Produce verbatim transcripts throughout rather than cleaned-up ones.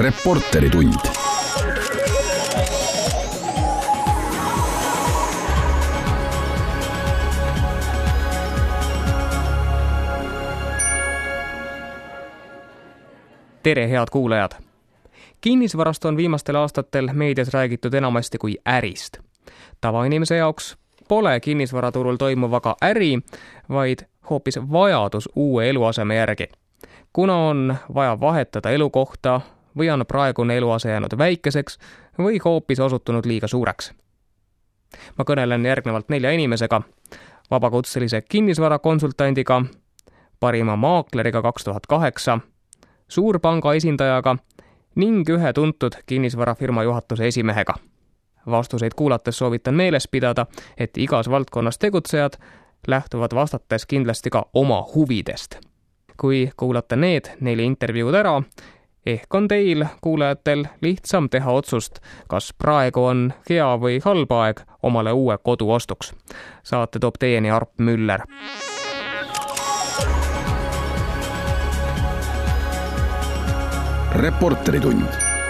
Reporteritund. Tere, head kuulajad! Kinnisvarast on viimastel aastatel meedias räägitud enamasti kui ärist. Tavainimese jaoks pole kinnisvaraturul toimuvaga äri, vaid hoopis vajadus uue eluaseme järgi. Kuna on vaja vahetada elukohta või on praegune eluase jäänud väikeseks või hoopis osutunud liiga suureks. Ma kõnelen järgnevalt nelja inimesega, vabakutselise kinnisvarakonsultandiga, parima maakleriga kaks tuhat kaheksa, suurpanga esindajaga ning ühe tuntud kinnisvarafirma juhatuse esimehega. Vastuseid kuulates soovitan meeles pidada, et igas valdkonnas tegutsejad lähtuvad vastates kindlasti ka oma huvidest. Kui kuulate need neli intervjuud ära, ehk on teil, kuulajatel, lihtsam teha otsust, kas praegu on hea või halb aeg omale uue kodu ostuks. Saate toob teieni Arp Müller. Reporteritund.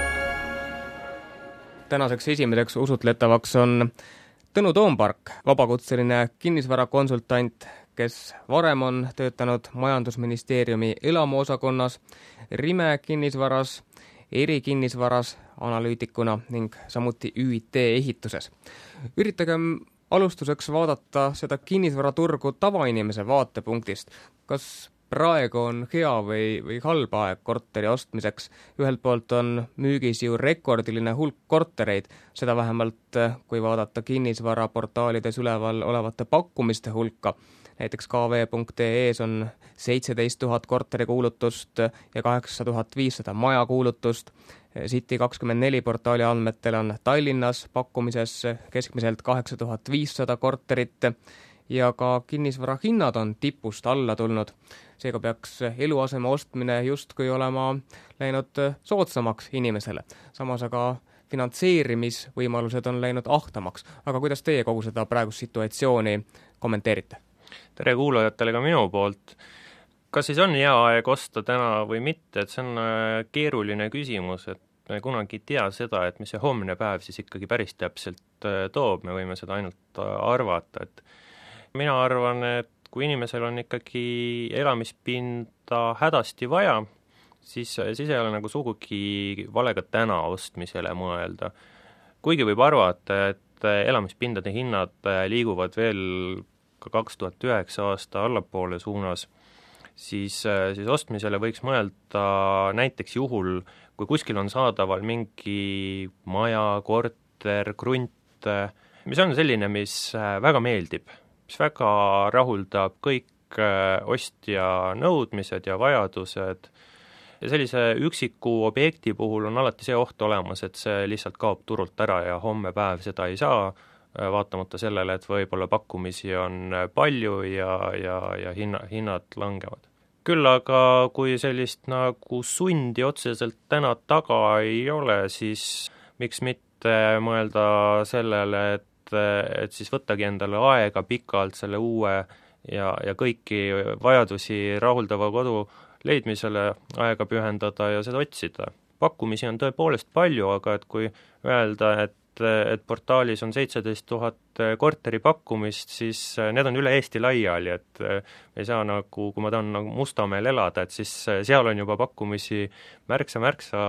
Tänaseks esimeseks usutletavaks on Tõnu Toompark, vabakutseline kinnisvarakonsultant, kes varem on töötanud Majandusministeeriumi elamuosakonnas, Rime kinnisvaras, eri kinnisvaras analüütikuna ning samuti Ü I T ehituses. Üritagem alustuseks vaadata seda kinnisvaraturgu tavainimese vaatepunktist. Kas praegu on hea või, või halb aeg korteri ostmiseks? Ühelt poolt on müügis ju rekordiline hulk kortereid, seda vähemalt kui vaadata kinnisvaraportaalides üleval olevate pakkumiste hulka. Näiteks K V punkt E E-s on seitseteist tuhat korterikuulutust ja kaheksa tuhat viissada majakuulutust. City kakskümmend neli portaali andmetel on Tallinnas pakkumises keskmiselt kaheksa tuhat viissada korterit ja ka kinnisvara hinnad on tipust alla tulnud. Seega peaks eluaseme ostmine justkui olema läinud soodsamaks inimesele. Samas aga finantseerimisvõimalused on läinud ahtamaks. Aga kuidas teie kogu seda praegust situatsiooni kommenteerite? Tere kuulajatele ka minu poolt. Kas siis on hea aeg osta täna või mitte, et see on keeruline küsimus, et me kunagi ei tea seda, et mis see homne päev siis ikkagi päris täpselt toob, me võime seda ainult arvata, et mina arvan, et kui inimesel on ikkagi elamispinda hädasti vaja, siis, siis ei ole nagu sugugi valega täna ostmisele mõelda. Kuigi võib arvata, et elamispindade hinnad liiguvad veel ka kaks tuhat üheksa aasta allapoole suunas, siis, siis ostmisele võiks mõelda näiteks juhul, kui kuskil on saadaval mingi maja, korter, krunt, mis on selline, mis väga meeldib, mis väga rahuldab kõik ostja nõudmised ja vajadused. Ja sellise üksiku objekti puhul on alati see oht olemas, et see lihtsalt kaob turult ära ja homme päev seda ei saa, vaatamata sellele, et võib-olla pakkumisi on palju ja, ja, ja hinna, hinnad langevad. Küll aga kui sellist nagu sundi otseselt täna taga ei ole, siis miks mitte mõelda sellele, et, et siis võttagi endale aega pikalt selle uue ja, ja kõiki vajadusi rahuldava kodu leidmisele aega pühendada ja seda otsida. Pakkumisi on tõepoolest palju, aga et kui öelda, et et portaalis on seitseteist tuhat korteri pakkumist, siis need on üle Eesti laiali, et ei saa nagu, kui ma tahan nagu Mustameel elada, et siis seal on juba pakkumisi märksa-märksa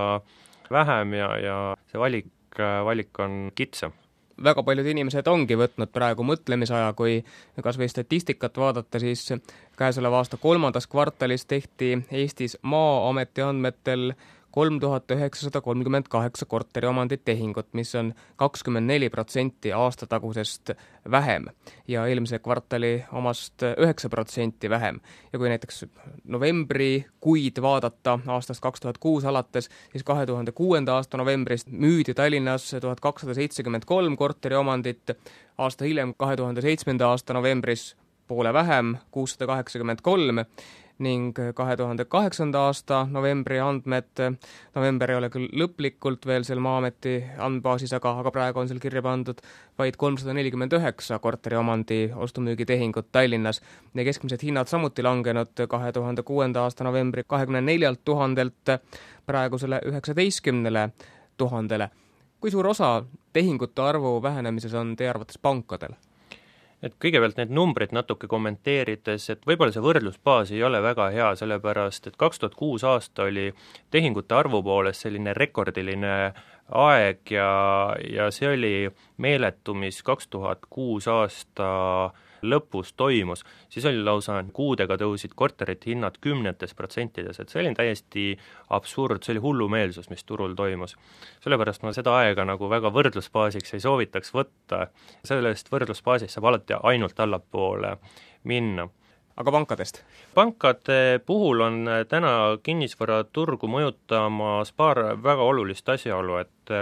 vähem ja, ja see valik, valik on kitsam. Väga paljud inimesed ongi võtnud praegu mõtlemisaja, kui kas või statistikat vaadata, siis käesoleva aasta kolmandas kvartalis tehti Eestis Maa-ameti andmetel kolm tuhat üheksasada kolmkümmend kaheksa korteriomandit tehingut, mis on kakskümmend neli protsenti aastatagusest vähem ja eelmise kvartali omast üheksa protsenti vähem. Ja kui näiteks novembri kuid vaadata aastast kaks tuhat kuus alates, siis kahe tuhande kuuenda aasta novembrist müüdi Tallinnas tuhat kakssada seitsekümmend kolm korteriomandit, aasta hiljem kahe tuhande seitsmenda aasta novembris poole vähem, kuussada kaheksakümmend kolm, ning kahe tuhande kaheksanda aasta novembri andmed, november ei ole küll lõplikult veel seal Maa-ameti andmebaasis, aga, aga praegu on seal kirja pandud vaid kolmsada nelikümmend üheksa korteriomandi ostu-müügitehingut Tallinnas ja keskmised hinnad samuti langenud kahe tuhande kuuenda aasta novembri kahekümne neljalt tuhandelt praegusele üheksateistkümnele tuhandele. Kui suur osa tehingute arvu vähenemises on teie arvates pankadel? Et kõigepealt need numbrid natuke kommenteerides, et võib-olla see võrdlusbaas ei ole väga hea, sellepärast et kaks tuhat kuus aasta oli tehingute arvu poolest selline rekordiline aeg ja, ja see oli meeletu, mis kaks tuhat kuus aasta lõpus toimus, siis oli lausa kuudega tõusid korterite hinnad kümnetes protsentides, et see oli täiesti absurd, see oli hullumeelsus, mis turul toimus. Sellepärast ma seda aega nagu väga võrdlusbaasiks ei soovitaks võtta, sellest võrdlusbaasist saab alati ainult allapoole minna. Aga pankadest? Pankade puhul on täna kinnisvaraturgu mõjutamas paar väga olulist asjaolu, et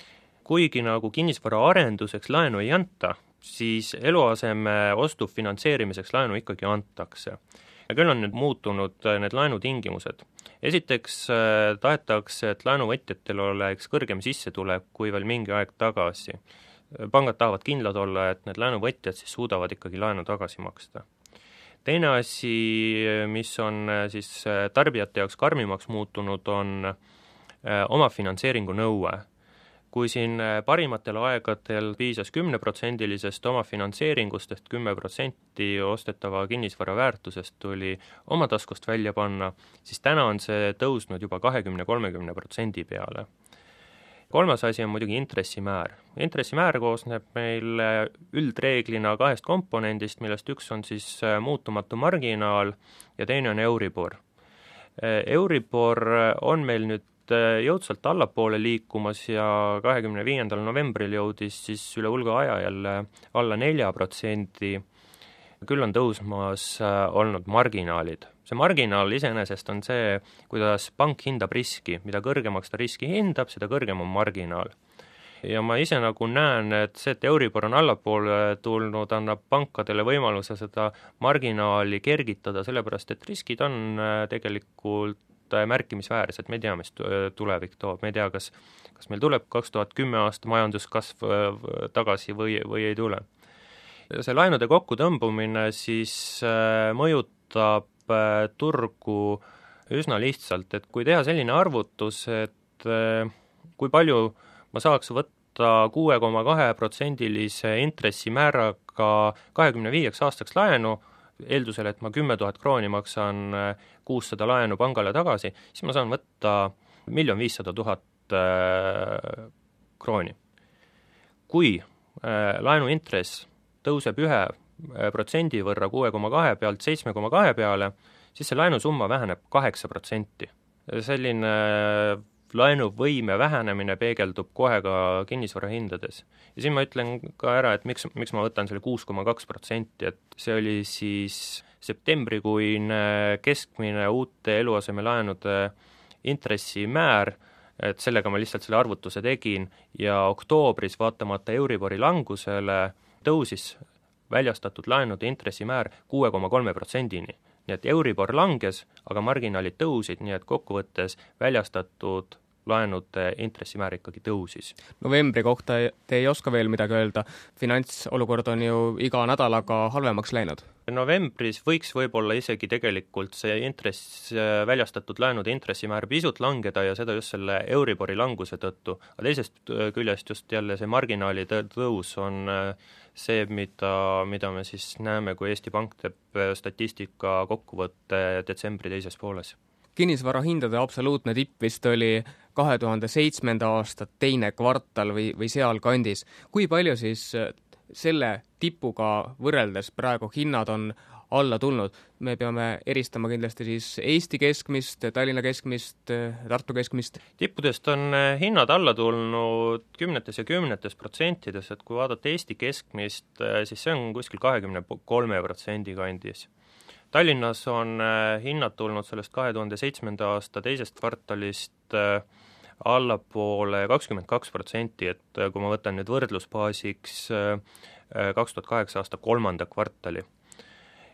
kuigi nagu kinnisvara arenduseks laenu ei anta, siis eluaseme ostu finantseerimiseks laenu ikkagi antakse. Ja küll on nüüd muutunud need laenutingimused. Esiteks tahetakse, et laenuvõtjatel oleks kõrgem sissetulek kui veel mingi aeg tagasi. Pangad tahavad kindlad olla, et need laenuvõtjad siis suudavad ikkagi laenu tagasi maksta. Teine asi, mis on siis tarbijate jaoks karmimaks muutunud, on omafinantseeringu nõue. Kui siin parimatel aegadel piisas kümneprotsendilisest oma finantseeringust, ehk kümme protsenti ostetava kinnisvara väärtusest tuli oma taskust välja panna, siis täna on see tõusnud juba kakskümmend kolmkümmend protsendi peale. Kolmas asi on muidugi intressimäär. Intressimäär koosneb meil üldreeglina kahest komponendist, millest üks on siis muutumatu marginaal ja teine on Euribor. Euribor on meil nüüd jõudsalt allapoole liikumas ja kahekümne viiendal novembril jõudis siis üle hulga aja jälle alla nelja protsendi, küll on tõusmas olnud marginaalid. See marginaal iseenesest on see, kuidas pank hindab riski, mida kõrgemaks ta riski hindab, seda kõrgem on marginaal. Ja ma ise nagu näen, et see, et Euribor on allapoole tulnud, annab pankadele võimaluse seda marginaali kergitada, sellepärast et riskid on tegelikult märkimisväärsed, me ei tea, mis tulevik toob, me ei tea, kas, kas meil tuleb kaks tuhat kümme aasta majanduskasv tagasi või, või ei tule. See laenude kokkutõmbumine siis mõjutab turgu üsna lihtsalt, et kui teha selline arvutus, et kui palju ma saaks võtta kuue koma kahe protsendilise intressimääraga kahekümne viieks aastaks laenu, eeldusel, et ma kümme tuhat krooni maksan kuussada laenu pangale tagasi, siis ma saan võtta miljon viissada tuhat krooni. Kui laenu intress tõuseb ühe protsendi võrra kuue koma kahe pealt seitsme koma kahe peale, siis see laenusumma väheneb kaheksa protsenti. Selline laenuvõime vähenemine peegeldub kohe ka kinnisvara hindades. Ja siin ma ütlen ka ära, et miks, miks ma võtan selle kuus koma kaks protsenti, et see oli siis septembrikuine keskmine uute eluasemelaenude intressimäär, et sellega ma lihtsalt selle arvutuse tegin ja oktoobris vaatamata Euribori langusele tõusis väljastatud laenude intressimäär kuue koma kolme protsendini. Nii et Euribor langes, aga marginaalid tõusid, nii et kokkuvõttes väljastatud laenude intressimäär ikkagi tõusis. Novembri kohta te ei oska veel midagi öelda, finantsolukord on ju iga nädalaga halvemaks läinud. Novembris võiks võib-olla isegi tegelikult see intress, väljastatud laenude intressimäär pisut langeda ja seda just selle Euribori languse tõttu, aga teisest küljest just jälle see marginaali tõus on see, mida, mida me siis näeme, kui Eesti Pank teeb statistika kokkuvõtte detsembri teises pooles. Kinnisvara hindade absoluutne tipp vist oli kahe tuhande seitsmenda aasta teine kvartal või, või seal kandis. Kui palju siis selle tipuga võrreldes praegu hinnad on alla tulnud? Me peame eristama kindlasti siis Eesti keskmist, Tallinna keskmist, Tartu keskmist. Tippudest on hinnad alla tulnud kümnetes ja kümnetes protsentides, et kui vaadata Eesti keskmist, siis see on kuskil kahekümne kolme protsendi kandis. Tallinnas on hinnad tulnud sellest kahe tuhande seitsmenda aasta teisest kvartalist allapoole kakskümmend kaks protsenti, et kui ma võtan nüüd võrdlusbaasiks kaks tuhat kaheksa aasta kolmanda kvartali.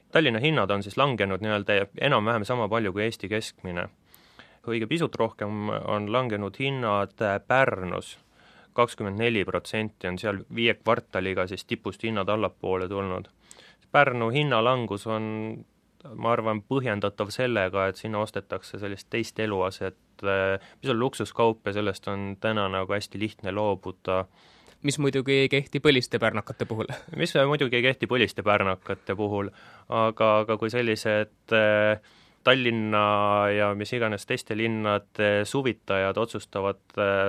Tallinna hinnad on siis langenud nii-öelda enam-vähem sama palju kui Eesti keskmine. Õige pisut rohkem on langenud hinnad Pärnus, kakskümmend neli protsenti on seal viie kvartaliga siis tipust hinnad allapoole tulnud. Pärnu hinnalangus on, ma arvan, põhjendatav sellega, et sinna ostetakse sellist teist eluaset, mis on luksuskaup ja sellest on täna nagu hästi lihtne loobuda. Mis muidugi ei kehti põliste pärnakate puhul. Mis muidugi ei kehti põliste pärnakate puhul, aga, aga kui sellised Tallinna ja mis iganes teiste linnade suvitajad otsustavad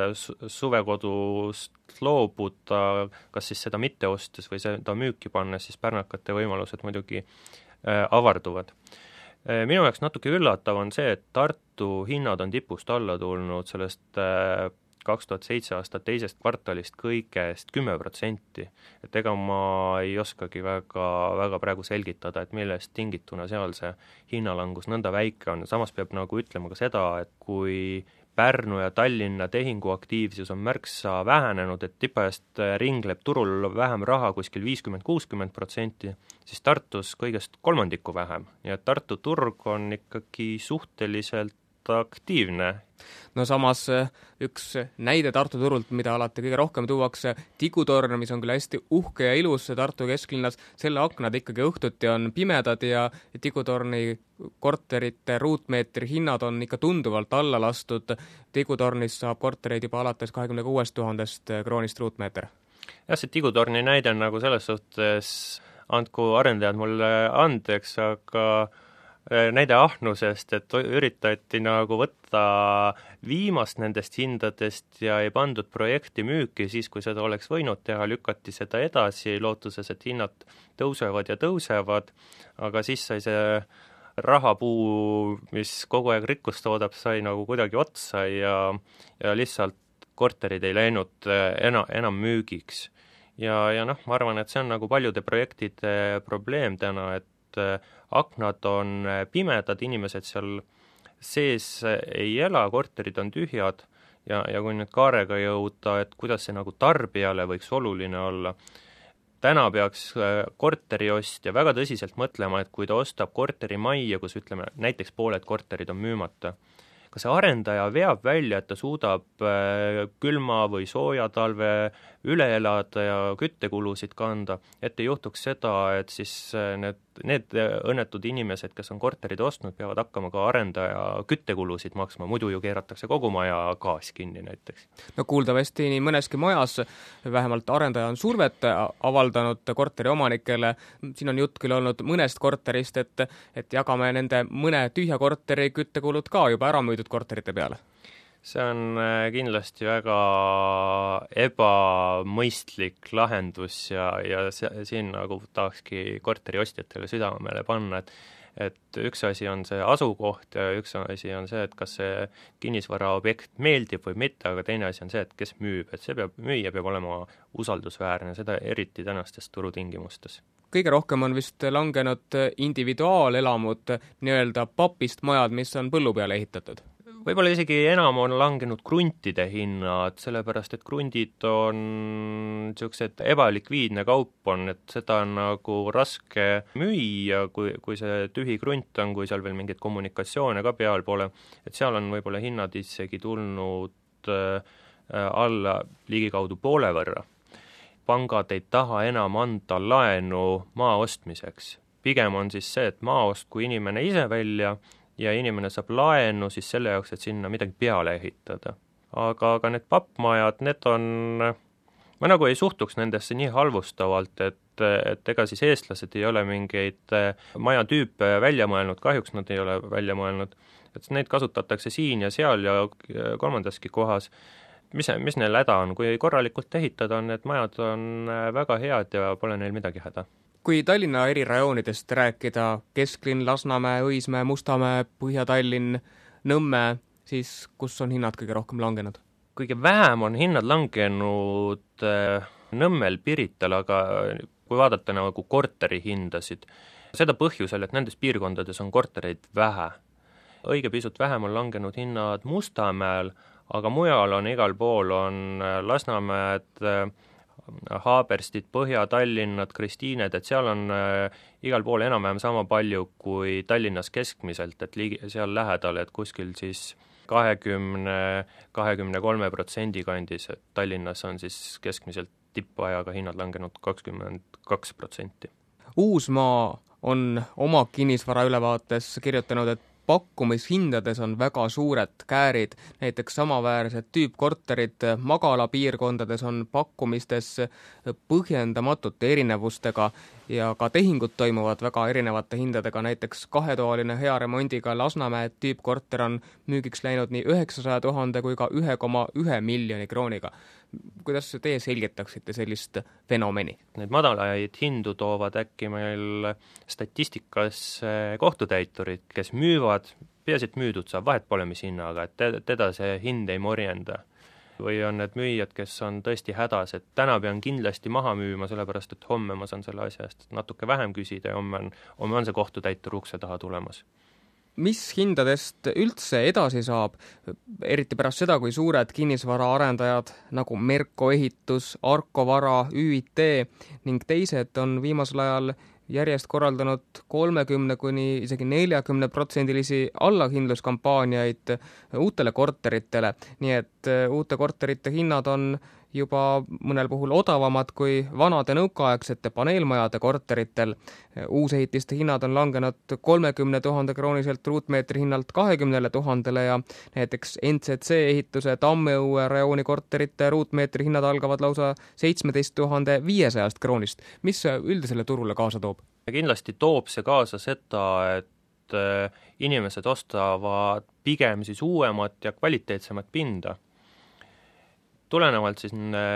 suvekodust loobuda, kas siis seda mitte ostes või seda müüki pannes, siis pärnakate võimalused muidugi avarduvad. Minu jaoks natuke üllatav on see, et Tartu hinnad on tipust alla tulnud sellest kaks tuhat seitse aastat teisest kvartalist kõigest kümme protsenti. Et ega ma ei oskagi väga, väga praegu selgitada, et millest tingituna seal see hinnalangus nõnda väike on. Samas peab nagu ütlema ka seda, et kui Pärnu ja Tallinna tehinguaktiivsus on märksa vähenenud, et tipajast ringleb turul vähem raha, kuskil viiskümmend kuuskümmend protsenti, siis Tartus kõigest kolmandiku vähem. Ja Tartu turg on ikkagi suhteliselt aktiivne. No samas üks näide Tartu turult, mida alati kõige rohkem tuuakse, Tigutorn, mis on küll hästi uhke ja ilus Tartu kesklinnas, selle aknad ikkagi õhtuti on pimedad ja Tigutorni korterite ruutmeetri hinnad on ikka tunduvalt alla lastud. Tigutornis saab kortereid juba alates kahekümne kuuest tuhandest kroonist ruutmeeter. Jah, see Tigutorni näide on nagu selles suhtes, andku arendajad mulle andeks, aga näide ahnusest, et üritati nagu võtta viimast nendest hindadest ja ei pandud projekti müüki, siis kui seda oleks võinud teha, lükati seda edasi lootuses, et hinnad tõusevad ja tõusevad, aga siis sai see rahapuu, mis kogu aeg rikkust toodab, sai nagu kuidagi otsa ja, ja lihtsalt korterid ei läinud enam, enam müügiks. Ja, ja noh, ma arvan, et see on nagu paljude projektide probleem täna, et aknad on pimedad, inimesed seal sees ei ela, korterid on tühjad ja, ja kui nüüd kaarega jõuda, et kuidas see nagu tarbijale võiks oluline olla, täna peaks korteriostja väga tõsiselt mõtlema, et kui ta ostab korterimajja, kus ütleme, näiteks pooled korterid on müümata, kas see arendaja veab välja, et ta suudab külma või sooja talve üle elada ja küttekulusid kanda, et ei juhtuks seda, et siis need, need õnnetud inimesed, kes on korterid ostnud, peavad hakkama ka arendaja küttekulusid maksma, muidu ju keeratakse kogu maja gaas kinni näiteks. No kuuldavasti nii mõneski majas, vähemalt arendaja on survet avaldanud korteri omanikele, siin on jutt küll olnud mõnest korterist, et, et jagame nende mõne tühja korteri küttekulud ka juba ära müüdud korterite peale. See on kindlasti väga ebamõistlik lahendus ja, ja see, siin nagu tahakski korteriostjatele südamele panna, et et üks asi on see asukoht ja üks asi on see, et kas see kinnisvaraobjekt meeldib või mitte, aga teine asi on see, et kes müüb, et see peab, müüja peab olema usaldusväärne, seda eriti tänastes turutingimustes. Kõige rohkem on vist langenud individuaalelamud, nii-öelda papist majad, mis on põllu peale ehitatud. Võib-olla isegi enam on langenud kruntide hinnad, sellepärast et krundid on niisugused ebalikviidne kaup on, et seda on nagu raske müüa, kui, kui see tühi krunt on, kui seal veel mingeid kommunikatsioone ka peal pole, et seal on võib-olla hinnad isegi tulnud alla ligikaudu poole võrra. Pangad ei taha enam anda laenu maa ostmiseks. Pigem on siis see, et maa ostku inimene ise välja ja inimene saab laenu siis selle jaoks, et sinna midagi peale ehitada. Aga, aga need pappmajad, need on, ma nagu ei suhtuks nendesse nii halvustavalt, et, et ega siis eestlased ei ole mingeid majatüüpe välja mõelnud, kahjuks nad ei ole välja mõelnud, et neid kasutatakse siin ja seal ja kolmandaski kohas. Mis, mis neil häda on? Kui korralikult ehitada on, need majad on väga head ja pole neil midagi häda. Kui Tallinna eri rajoonidest rääkida, Kesklinn, Lasnamäe, Õismäe, Mustamäe, Põhja-Tallinn, Nõmme, siis kus on hinnad kõige rohkem langenud? Kõige vähem on hinnad langenud Nõmmel, Pirital, aga kui vaadata nagu korteri hindasid, seda põhjusel, et nendes piirkondades on kortereid vähe. Õige pisut vähem on langenud hinnad Mustamäel, aga mujal on igal pool on Lasnamäed, Haaberstid, Põhja-Tallinnad, Kristiined, et seal on äh, igal pool enam-vähem sama palju kui Tallinnas keskmiselt, et liigi, seal lähedal, et kuskil siis kahekümne, kahekümne kolme protsendi kandis, et Tallinnas on siis keskmiselt tippajaga hinnad langenud kakskümmend kaks protsenti. Uusmaa on oma kinnisvara ülevaates kirjutanud, et pakkumishindades on väga suured käärid, näiteks samaväärsed tüüpkorterid magalapiirkondades on pakkumistes põhjendamatute erinevustega ja ka tehingud toimuvad väga erinevate hindadega, näiteks kahetoaline hea remondiga Lasnamäe tüüpkorter on müügiks läinud nii üheksasaja tuhande kui ka üks koma üks miljoni krooniga. Kuidas teie selgitaksite sellist fenomeni? Neid madalaid hindu toovad äkki meil statistikas kohtutäiturid, kes müüvad, peaasi, et müüdud saab, vahet pole mis hinnaga, et teda see hind ei morjenda. Või on need müüjad, kes on tõesti hädas, et täna pean kindlasti maha müüma, sellepärast et homme ma saan selle asja eest natuke vähem küsida ja homme on, homme on see kohtutäitur ukse taha tulemas. Mis hindadest üldse edasi saab, eriti pärast seda, kui suured kinnisvaraarendajad nagu Merko Ehitus, Arko Vara, Ü I T ning teised on viimasel ajal järjest korraldanud kolmekümne kuni isegi neljakümne protsendilisi allahindluskampaaniaid uutele korteritele, nii et uute korterite hinnad on juba mõnel puhul odavamad kui vanade nõukaaegsete paneelmajade korteritel. Uusehitiste hinnad on langenud kolmekümne tuhande krooniselt ruutmeetri hinnalt kahekümnele tuhandele ja näiteks N C C ehituse Tammeõue rajooni korterite ruutmeetri hinnad algavad lausa seitsmeteist tuhande viiesajast kroonist. Mis üldisele turule kaasa toob? Kindlasti toob see kaasa seda, et inimesed ostavad pigem siis uuemat ja kvaliteetsemat pinda. Tulenevalt siis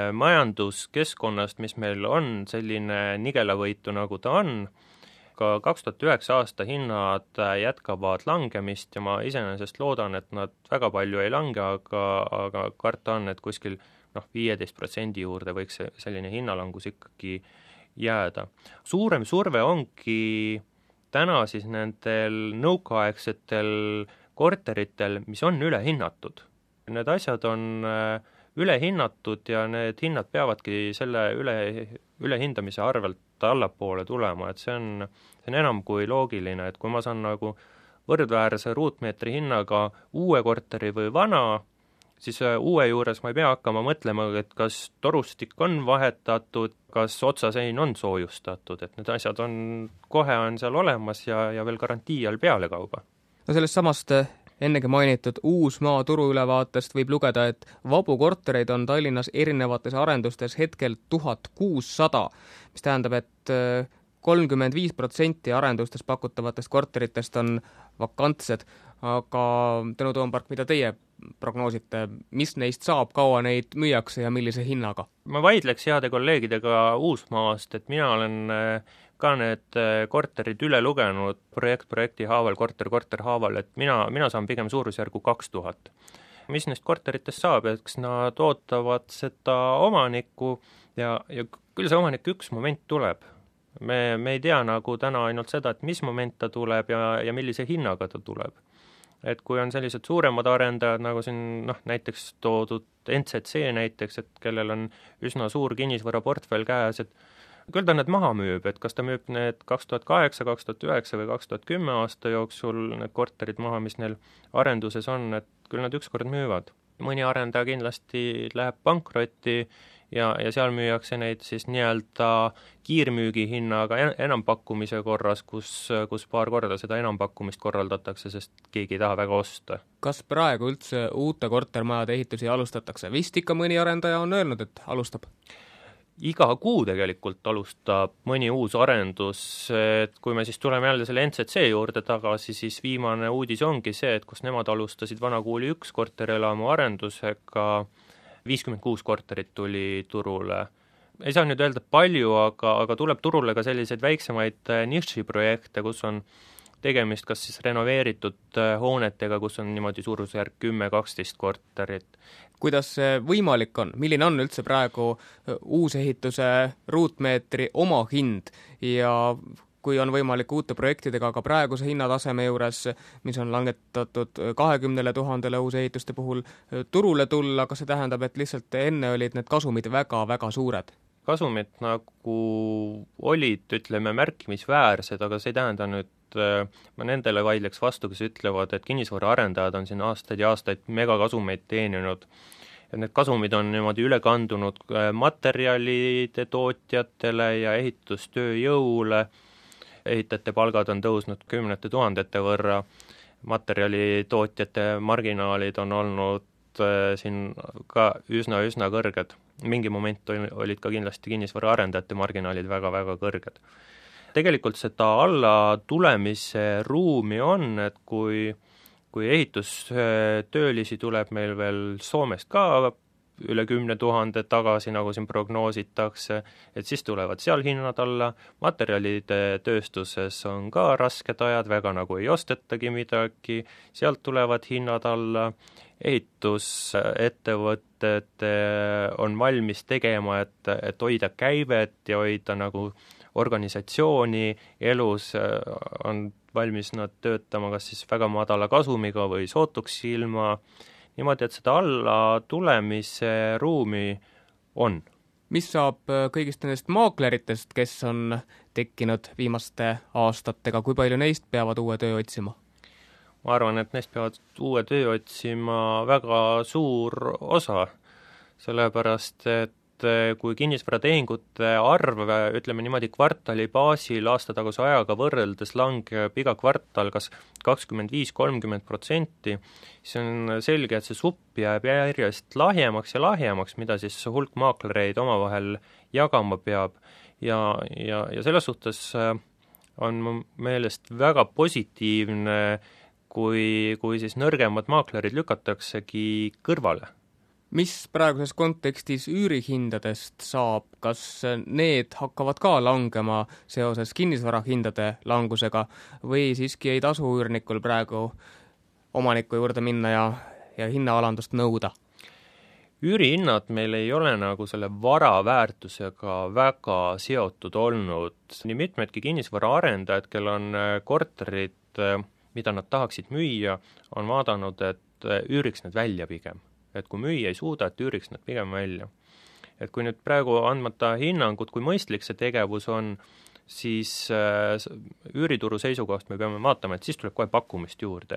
majanduskeskkonnast, mis meil on selline nigelavõitu, nagu ta on, ka kaks tuhat üheksa aasta hinnad jätkavad langemist ja ma iseenesest loodan, et nad väga palju ei lange, aga, aga karta on, et kuskil noh, viieteist protsendi juurde võiks selline hinnalangus ikkagi jääda. Suurem surve ongi täna siis nendel nõukaaegsetel korteritel, mis on ülehinnatud. Need asjad on ülehinnatud ja need hinnad peavadki selle üle, ülehindamise arvelt allapoole tulema, et see on, see on enam kui loogiline, et kui ma saan nagu võrdväärse ruutmeetri hinnaga uue korteri või vana, siis uue juures ma ei pea hakkama mõtlema, et kas torustik on vahetatud, kas otsasein on soojustatud, et need asjad on, kohe on seal olemas ja, ja veel garantii all peale kauba. No sellest samast ennegi mainitud Uusmaa turuülevaatest võib lugeda, et vabu kortereid on Tallinnas erinevates arendustes hetkel tuhat kuussada, mis tähendab, et kolmkümmend viis protsenti arendustes pakutavatest korteritest on vakantsed, aga Tõnu Toompark, mida teie prognoosite, mis neist saab, kaua neid müüakse ja millise hinnaga? Ma vaidleks heade kolleegidega Uusmaast, et mina olen ka need korterid üle lugenud projekt projekti haaval, korter korter haaval, et mina, mina saan pigem suurusjärgu kaks tuhat. Mis neist korteritest saab, et kas nad ootavad seda omanikku ja, ja küll see omanik üks moment tuleb. Me, me ei tea nagu täna ainult seda, et mis moment ta tuleb ja, ja millise hinnaga ta tuleb. Et kui on sellised suuremad arendajad, nagu siin noh, näiteks toodud N C C näiteks, et kellel on üsna suur kinnisvara portfell käes, et küll ta need maha müüb, et kas ta müüb need kaks tuhat kaheksa, kaks tuhat üheksa või kaks tuhat kümme aasta jooksul need korterid maha, mis neil arenduses on, et küll nad ükskord müüvad. Mõni arendaja kindlasti läheb pankrotti ja, ja seal müüakse neid siis nii-öelda kiirmüügi hinnaga enampakkumise korras, kus, kus paar korda seda enampakkumist korraldatakse, sest keegi ei taha väga osta. Kas praegu üldse uute kortermajade ehitusi alustatakse? Vist ikka mõni arendaja on öelnud, et alustab? Iga kuu tegelikult alustab mõni uus arendus, et kui me siis tuleme jälle selle N C C juurde tagasi, siis viimane uudis ongi see, et kus nemad alustasid Vanakooli üks korterelamu arendusega, viiskümmend kuus korterit tuli turule. Ei saa nüüd öelda palju, aga, aga tuleb turule ka selliseid väiksemaid nišiprojekte, kus on tegemist kas siis renoveeritud hoonetega, kus on niimoodi suurusjärk kümme kaksteist korterit. Kuidas see võimalik on? Milline on üldse praegu uusehituse ruutmeetri oma hind ja kui on võimalik uute projektidega ka praeguse hinnataseme juures, mis on langetatud kahekümnele tuhandele uusehituste puhul turule tulla, kas see tähendab, et lihtsalt enne olid need kasumid väga-väga suured? kasumid nagu olid, ütleme, märkimisväärsed, aga see ei tähenda nüüd, ma nendele vaidleks vastu, kes ütlevad, et kinnisvaraarendajad on siin aastaid ja aastaid megakasumeid teeninud. Et need kasumid on niimoodi üle kandunud materjalide tootjatele ja ehitustööjõule, ehitajate palgad on tõusnud kümnete tuhandete võrra, materjalitootjate marginaalid on olnud siin ka üsna-üsna kõrged. Mingi moment olid ka kindlasti kinnisvaraarendajate marginaalid väga-väga kõrged. Tegelikult seda alla tulemise ruumi on, et kui, kui ehitustöölisi tuleb meil veel Soomest ka üle kümne tuhande tagasi, nagu siin prognoositakse, et siis tulevad seal hinnad alla, materjalide tööstuses on ka rasked ajad, väga nagu ei ostetagi midagi, sealt tulevad hinnad alla, ehitusettevõtted on valmis tegema, et, et hoida käivet ja hoida nagu organisatsiooni elus, on valmis nad töötama kas siis väga madala kasumiga või sootuks ilma, niimoodi, et seda alla tulemise ruumi on. Mis saab kõigist nendest maakleritest, kes on tekkinud viimaste aastatega, kui palju neist peavad uue töö otsima? Ma arvan, et neist peavad uue töö otsima väga suur osa, sellepärast et kui kinnisvaratehingute arv, ütleme niimoodi kvartali baasil aastataguse ajaga võrreldes langeb iga kvartal kas kakskümmend viis kolmkümmend protsenti, siis on selge, et see supp jääb järjest lahjemaks ja lahjemaks, mida siis hulk maaklereid omavahel jagama peab. Ja, ja, ja selles suhtes on mu meelest väga positiivne, kui, kui siis nõrgemad maaklerid lükataksegi kõrvale. Mis praeguses kontekstis üürihindadest saab, kas need hakkavad ka langema seoses kinnisvarahindade langusega või siiski ei tasu üürnikul praegu omaniku juurde minna ja, ja hinnaalandust nõuda? Üürihinnad meil ei ole nagu selle vara väärtusega väga seotud olnud. Nii mitmedki kinnisvaraarendajad, kel on korterid, mida nad tahaksid müüa, on vaadanud, et üüriks need välja pigem. Et kui müüa ei suuda, et üüriks nad pigem välja. Et kui nüüd praegu andmata hinnangut, kui mõistlik see tegevus on, siis üürituru seisukohast me peame vaatama, et siis tuleb kohe pakkumist juurde.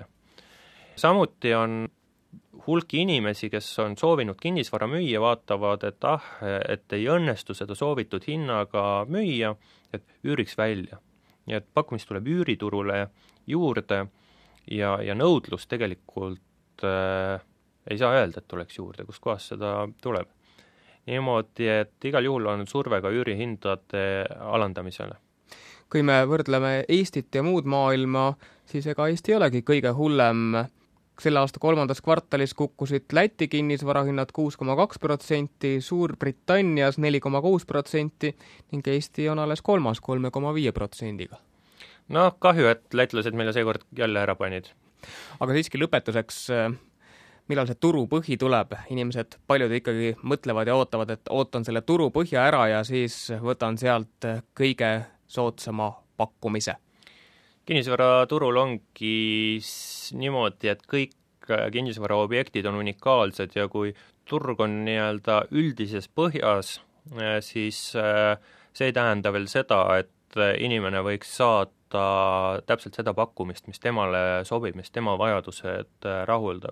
Samuti on hulk inimesi, kes on soovinud kinnisvara müüa, vaatavad, et ah, et ei õnnestu seda soovitud hinnaga müüa, et üüriks välja. Ja et pakkumist tuleb üüriturule juurde ja, ja nõudlus tegelikult äh, ei saa öelda, et tuleks juurde, kus kohas seda tuleb. Niimoodi, et igal juhul on surve ka üürihindade alandamisele. Kui me võrdleme Eestit ja muud maailma, siis ega Eesti ei olegi kõige hullem. Selle aasta kolmandas kvartalis kukkusid Läti kinnisvarahinnad kuus koma kaks protsenti, Suurbritannias neli koma kuus protsenti ning Eesti on alles kolmas kolme koma viis protsendiga. No kahju, et lätlased meile seekord jälle ära panid. Aga siiski lõpetuseks, millal see turu põhi tuleb, inimesed paljud ikkagi mõtlevad ja ootavad, et ootan selle turu põhja ära ja siis võtan sealt kõige soodsama pakkumise. Kinnisvaraturul ongi niimoodi, et kõik kinnisvaraobjektid on unikaalsed ja kui turg on nii-öelda üldises põhjas, siis see ei tähenda veel seda, et inimene võiks saada täpselt seda pakkumist, mis temale sobib, mis tema vajadused rahuldab.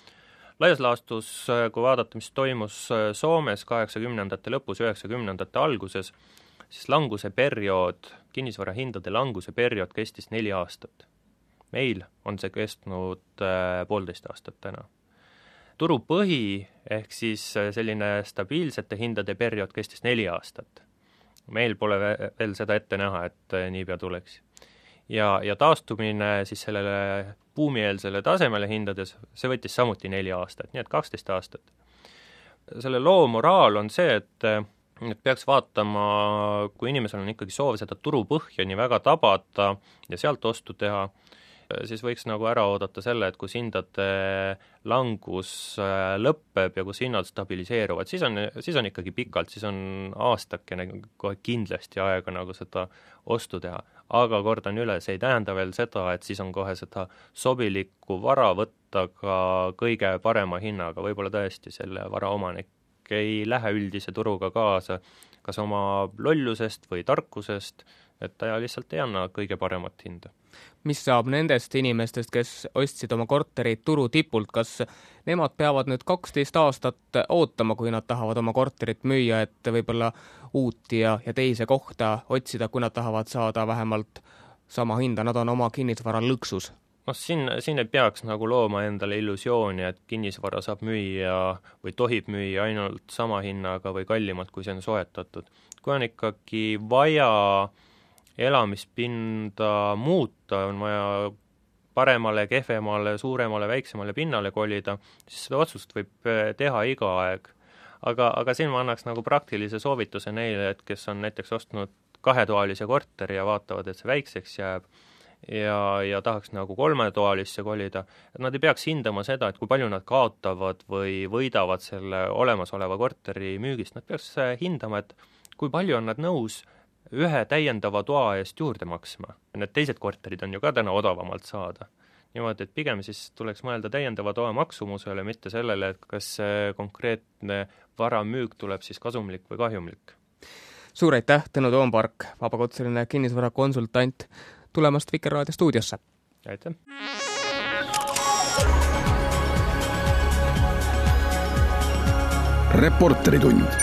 Laias laastus, kui vaadata, mis toimus Soomes kaheksakümnendate lõpus, üheksakümnendate alguses, siis languse periood, kinnisvarahindade languse periood kestis neli aastat. Meil on see kestnud poolteist aastat täna. Turu põhi ehk siis selline stabiilsete hindade periood kestis neli aastat. Meil pole veel seda ette näha, et niipea tuleks. Ja, ja taastumine siis sellele buumieelsele tasemele hindades, see võttis samuti neli aastat, nii et kaksteist aastat. Selle loo moraal on see, et, et peaks vaatama, kui inimesel on ikkagi soov seda turu põhja nii väga tabata ja sealt ostu teha, siis võiks nagu ära oodata selle, et kus hindade langus lõppeb ja kus hinnad stabiliseeruvad, siis on, siis on ikkagi pikalt, siis on aastakene kohe kindlasti aega nagu seda ostu teha. Aga kordan üle, see ei tähenda veel seda, et siis on kohe seda sobilikku vara võtta ka kõige parema hinnaga, võib-olla tõesti selle vara omanik ei lähe üldise turuga kaasa, kas oma lollusest või tarkusest, et ta lihtsalt ei anna kõige paremat hinda. Mis saab nendest inimestest, kes ostsid oma korterid turu tipult, kas nemad peavad nüüd kaksteist aastat ootama, kui nad tahavad oma korterit müüa, et võib-olla uut ja, ja teise kohta otsida, kui nad tahavad saada vähemalt sama hinda, nad on oma kinnisvara lõksus? noh, siin, siin ei peaks nagu looma endale illusiooni, et kinnisvara saab müüa või tohib müüa ainult sama hinnaga või kallimalt, kui see on soetatud. Kui on ikkagi vaja elamispinda muuta, on vaja paremale, kehvemale, suuremale, väiksemale pinnale kolida, siis seda otsust võib teha iga aeg. Aga, aga siin ma annaks nagu praktilise soovituse neile, et kes on näiteks ostnud kahetoalise korteri ja vaatavad, et see väikseks jääb, ja, ja tahaks nagu kolmetoalisse kolida, et nad ei peaks hindama seda, et kui palju nad kaotavad või võidavad selle olemasoleva korteri müügist, nad peaks hindama, et kui palju on nad nõus ühe täiendava toa eest juurde maksma. Need teised korterid on ju ka täna odavamalt saada. Niimoodi, et pigem siis tuleks mõelda täiendava toa maksumusele, mitte sellele, et kas see konkreetne vara müük tuleb siis kasumlik või kahjumlik. Suur aitäh, Tõnu Toompark, vabakutseline kinnisvara konsultant, tulemast Vikerraadio stuudiosse. Aitäh! Reporteritund.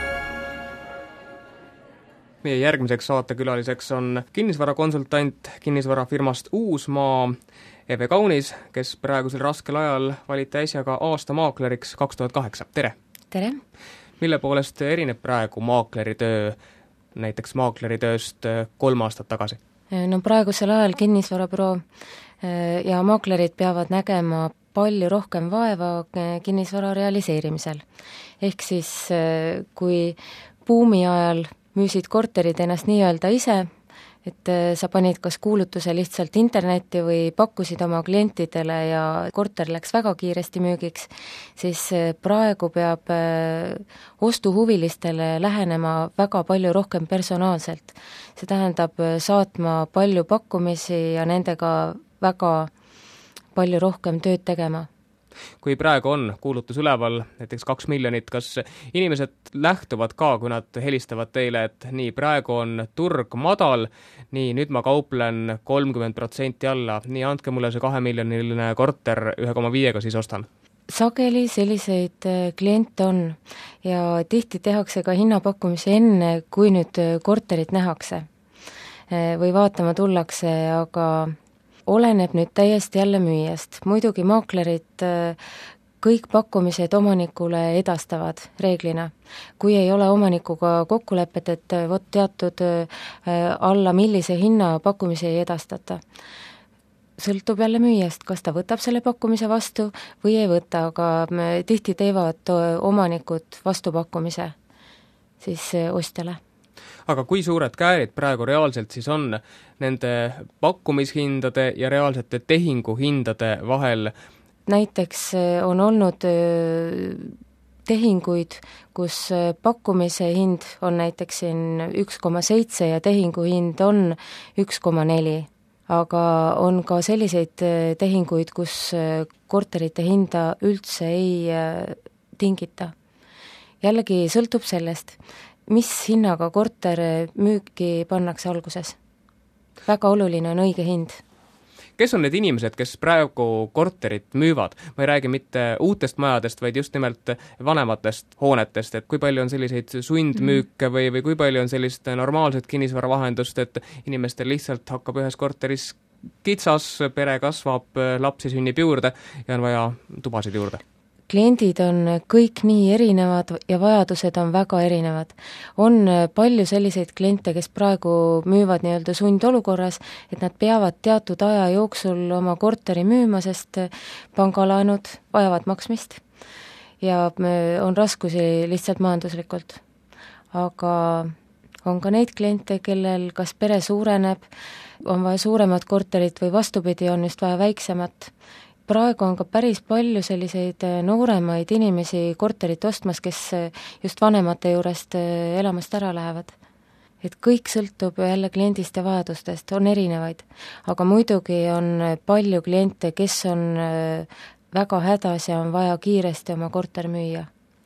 Meie järgmiseks saatekülaliseks on kinnisvarakonsultant kinnisvarafirmast Uusmaa Eve Kaunis, kes praegusel raskel ajal valiti äsja ka aasta maakleriks kaks tuhat kaheksa. Tere! Tere! Mille poolest erineb praegu maakleritöö näiteks maakleritööst kolm aastat tagasi? No praegusel ajal kinnisvarabüroo ja maaklerid peavad nägema palju rohkem vaeva kinnisvara realiseerimisel. Ehk siis kui buumi ajal müüsid korterid ennast nii-öelda ise, et sa panid kas kuulutuse lihtsalt internetti või pakkusid oma klientidele ja korter läks väga kiiresti müügiks, siis praegu peab ostuhuvilistele lähenema väga palju rohkem personaalselt. See tähendab saatma palju pakkumisi ja nendega väga palju rohkem tööd tegema. Kui praegu on kuulutus üleval, näiteks kaks miljonit, kas inimesed lähtuvad ka, kui nad helistavad teile, et nii, praegu on turg madal, nii, nüüd ma kauplen kolmkümmend protsenti alla, nii, andke mulle see kahemiljoniline korter ühe koma viiega, siis ostan? Sageli selliseid kliente on ja tihti tehakse ka hinnapakkumisi enne, kui nüüd korterit nähakse või vaatama tullakse, aga oleneb nüüd täiesti jälle müüjast. Muidugi maaklerid kõik pakkumised omanikule edastavad reeglina. Kui ei ole omanikuga kokkulepet, et vot teatud alla millise hinna pakkumisi ei edastata. Sõltub jälle müüjast, kas ta võtab selle pakkumise vastu või ei võta, aga tihti teevad omanikud vastupakkumise siis ostjale. Aga kui suured käärid praegu reaalselt siis on nende pakkumishindade ja reaalsete tehinguhindade vahel? Näiteks on olnud tehinguid, kus pakkumise hind on näiteks siin üks koma seitse ja tehinguhind on üks koma neli. Aga on ka selliseid tehinguid, kus korterite hinda üldse ei tingita. Jällegi sõltub sellest, mis hinnaga korter müüki pannakse alguses. Väga oluline on õige hind. Kes on need inimesed, kes praegu korterit müüvad? Ma ei räägi mitte uutest majadest, vaid just nimelt vanematest hoonetest, et kui palju on selliseid sundmüüke või, või kui palju on sellist normaalset kinnisvaravahendust, et inimestel lihtsalt hakkab ühes korteris kitsas, pere kasvab, lapsi sünnib juurde ja on vaja tubasid juurde. Kliendid on kõik nii erinevad ja vajadused on väga erinevad. On palju selliseid kliente, kes praegu müüvad nii-öelda sundolukorras, et nad peavad teatud aja jooksul oma korteri müüma, sest pangalaenud vajavad maksmist ja on raskusi lihtsalt majanduslikult. Aga on ka neid kliente, kellel kas pere suureneb, on vaja suuremat korterit või vastupidi, on just vaja väiksemat. Praegu on ka päris palju selliseid nooremaid inimesi korterit ostmas, kes just vanemate juurest elamast ära lähevad. Et kõik sõltub jälle kliendist ja vajadustest, on erinevaid. Aga muidugi on palju kliente, kes on väga hädas ja on vaja kiiresti oma korter müüa.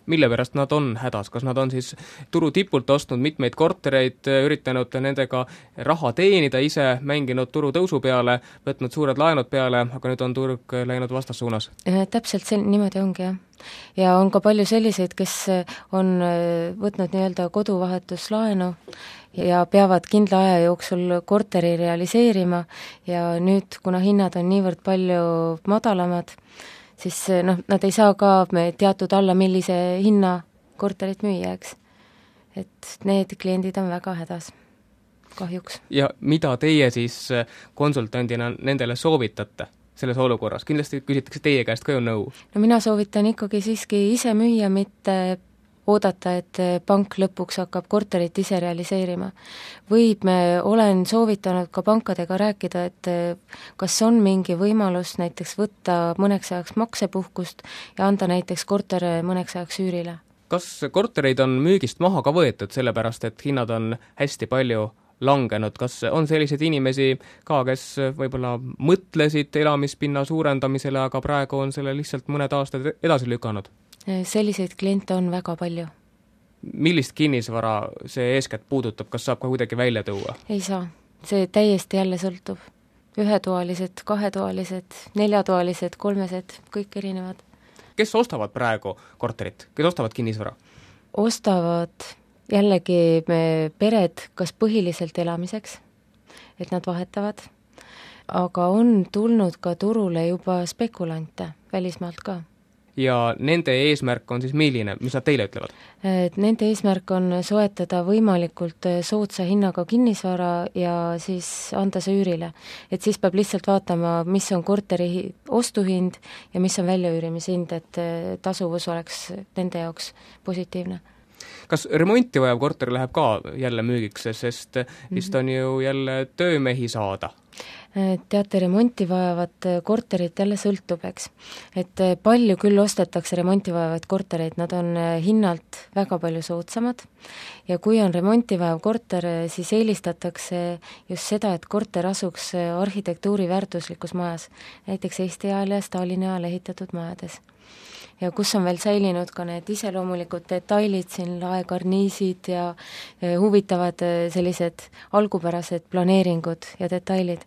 mille pärast nad on hädas, kas nad on siis turu tipult ostnud mitmeid kortereid, üritanud nendega raha teenida ise, mänginud turu tõusu peale, võtnud suured laenud peale, aga nüüd on turg läinud vastassuunas? Täpselt see niimoodi ongi, jah. Ja on ka palju selliseid, kes on võtnud nii-öelda koduvahetuslaenu ja peavad kindla aja jooksul korteri realiseerima ja nüüd, kuna hinnad on niivõrd palju madalamad, siis noh, nad ei saa ka teatud alla, millise hinna korterit müüa, eks. Et need kliendid on väga hädas, kahjuks. Ja mida teie siis konsultandina nendele soovitate selles olukorras? Kindlasti küsitakse teie käest ka ju nõu. No mina soovitan ikkagi siiski ise müüa, mitte oodata, et pank lõpuks hakkab korterit ise realiseerima. Või me olen soovitanud ka pankadega rääkida, et kas on mingi võimalus näiteks võtta mõneks ajaks maksepuhkust ja anda näiteks korter mõneks ajaks üürile. Kas kortereid on müügist maha ka võetud, sellepärast et hinnad on hästi palju langenud, kas on selliseid inimesi ka, kes võib-olla mõtlesid elamispinna suurendamisele, aga praegu on selle lihtsalt mõned aastad edasi lükanud? Selliseid kliente on väga palju. Millist kinnisvara see eeskätt puudutab, kas saab ka kuidagi välja tuua? Ei saa, see täiesti jälle sõltub. Ühetoalised, kahetoalised, neljatoalised, kolmesed, kõik erinevad. Kes ostavad praegu korterit? Kes ostavad kinnisvara? Ostavad jällegi me pered kas põhiliselt elamiseks, et nad vahetavad, aga on tulnud ka turule juba spekulante välismaalt ka. Ja nende eesmärk on siis milline, mis nad teile ütlevad? Nende eesmärk on soetada võimalikult soodsa hinnaga kinnisvara ja siis anda see üürile. Et siis peab lihtsalt vaatama, mis on korteri ostuhind ja mis on väljaüürimishind, et tasuvus oleks nende jaoks positiivne. Kas remonti vajav korter läheb ka jälle müügiks, sest vist on ju jälle töömehi saada? Teate, remonti vajavat korterit jälle sõltub, eks. Et palju küll ostetakse remonti vajavat kortereid, nad on hinnalt väga palju soodsamad ja kui on remonti vajav korter, siis eelistatakse just seda, et korter asuks arhitektuuri väärtuslikus majas, näiteks Eesti ajal ja Stalini ajal ehitatud majades. Ja kus on veel säilinud ka need iseloomulikud detailid, siin laekarniisid ja huvitavad sellised algupärased planeeringud ja detailid,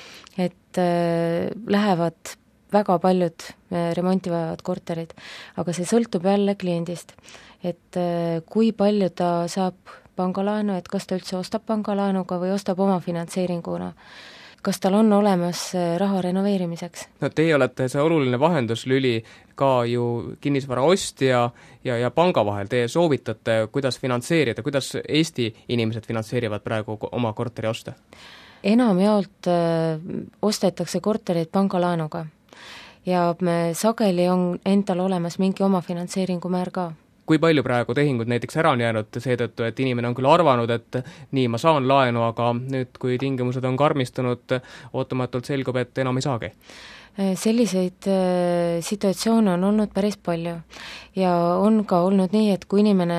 et äh, lähevad väga paljud äh, remonti vajavad korterid, aga see sõltub jälle kliendist, et äh, kui palju ta saab pangalaenu, et kas ta üldse ostab pangalaenuga või ostab oma finantseeringuna. Kas tal on olemas raha renoveerimiseks? No teie olete see oluline vahenduslüli ka ju kinnisvara ostja ja, ja panga vahel. Teie soovitate, kuidas finantseerida, kuidas Eesti inimesed finantseerivad praegu oma korteri oste? Enamjaolt äh, ostetakse kortereid pangalaenuga ja me sageli on endal olemas mingi oma finantseeringumäär ka. Kui palju praegu tehingud näiteks ära on jäänud seetõttu, et inimene on küll arvanud, et nii ma saan laenu, aga nüüd, kui tingimused on karmistunud, ootamatult selgub, et enam ei saagi? Selliseid situatsioone on olnud päris palju ja on ka olnud nii, et kui inimene